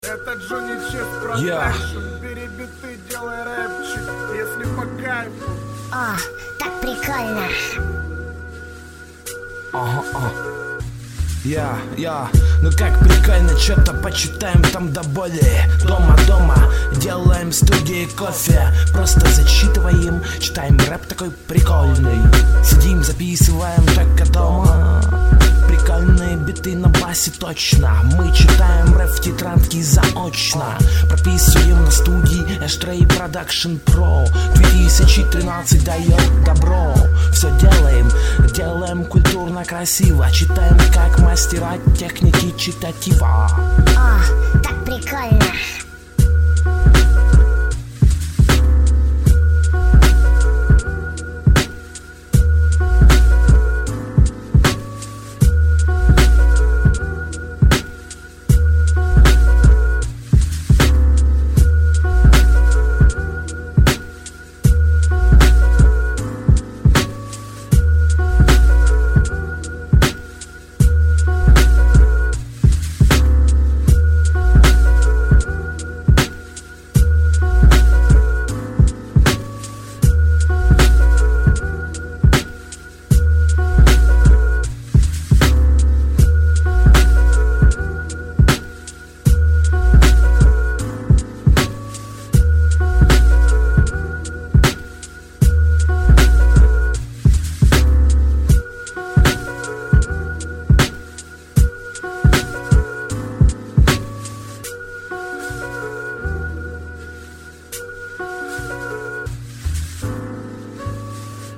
Это Джонни Чек Продакшн. Бери биты, делай рэпчик, если по кайфу. О, так прикольно. Ну как прикольно, что-то почитаем там до боли. Дома, делаем в студии кофе. Просто зачитываем, читаем рэп такой прикольный. Сидим, записываем только дома. Прикольные биты на басе точно. Мы читаем рэп в тетрадке заочно. Прописываем на студии Ashtray Production Pro. 2013 дает добро. Все делаем культурно, красиво. Читаем, как мастера техники читатива. О, так прикольно.